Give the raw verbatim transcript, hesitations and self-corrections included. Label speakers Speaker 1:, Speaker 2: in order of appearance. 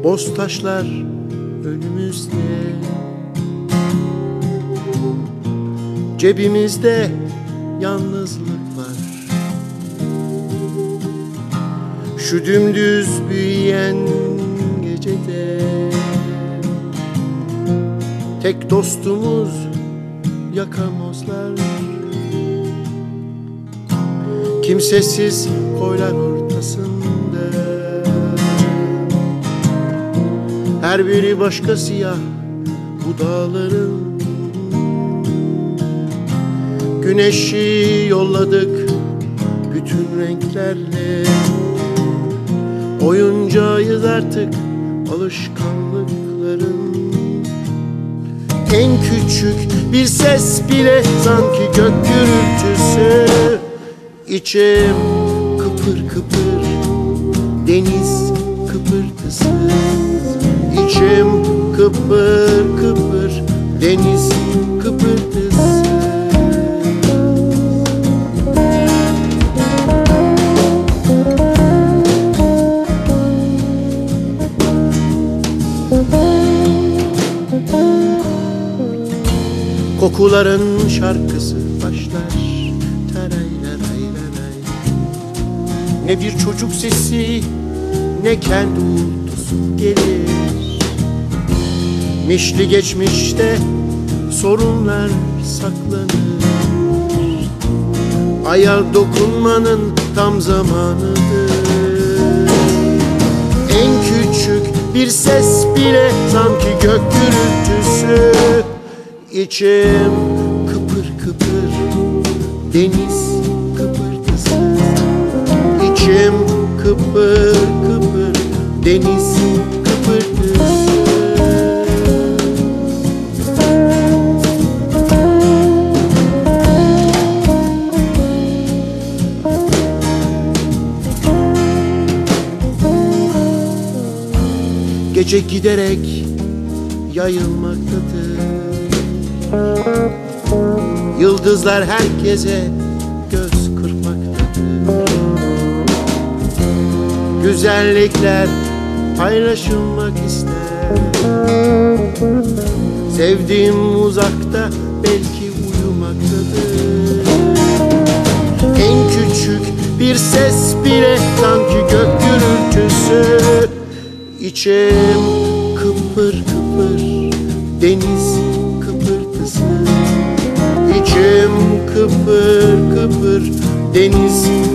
Speaker 1: boz taşlar önümüzde, cebimizde yalnızlık var. Şu dümdüz büyüyen gecede tek dostumuz yakamozlar. Kimsesiz koylar ortasında, her biri başka siyah bu dağların. Güneşi yolladık bütün renklerle, oyuncağıyız artık alışkanlıkların. En küçük bir ses bile sanki gök gürültüsü. İçim kıpır kıpır, deniz kıpırtısı. İçim kıpır kıpır, deniz kıpırtısı. Kokuların şarkısı başlar, taraylaraylaray. Ne bir çocuk sesi, ne kendi uğultusu gelir. Mişli geçmişte sorunlar saklanır. Aya dokunmanın tam zamanıdır. En küçük bir ses bile sanki gök gürültüsü. İçim kıpır kıpır, deniz kıpırtısı. İçim kıpır kıpır, deniz kıpırtısı. Gece giderek yayılmaktadır. Yıldızlar herkese göz kırpmaktadır. Güzellikler paylaşılmak ister. Sevdiğim uzakta belki uyumaktadır. En küçük bir ses bile sanki gök gürültüsü. İçim kıpır kıpır, deniz kıpırtısı. İçim kıpır kıpır, deniz